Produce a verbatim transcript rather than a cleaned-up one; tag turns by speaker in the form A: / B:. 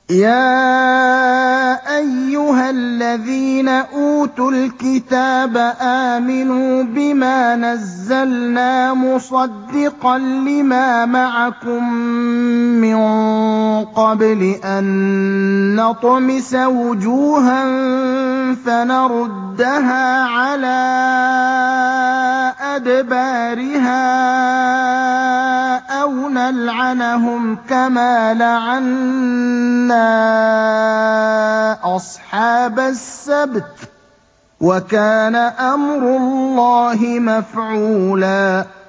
A: يَا أَيُّهَا الَّذِينَ أُوتُوا الْكِتَابَ آمِنُوا بِمَا نَزَّلْنَا مُصَدِّقًا لِّمَا مَعَكُم مِّن قَبْلِ أَن نَّطْمِسَ وُجُوهًا فَنَرُدَّهَا عَلَىٰ أَدْبَارِهَا أَوْ نَلْعَنَهُمْ كَمَا لَعَنَّا أَصْحَابَ السَّبْتِ ۚ وَكَانَ أَمْرُ اللَّهِ مَفْعُولًا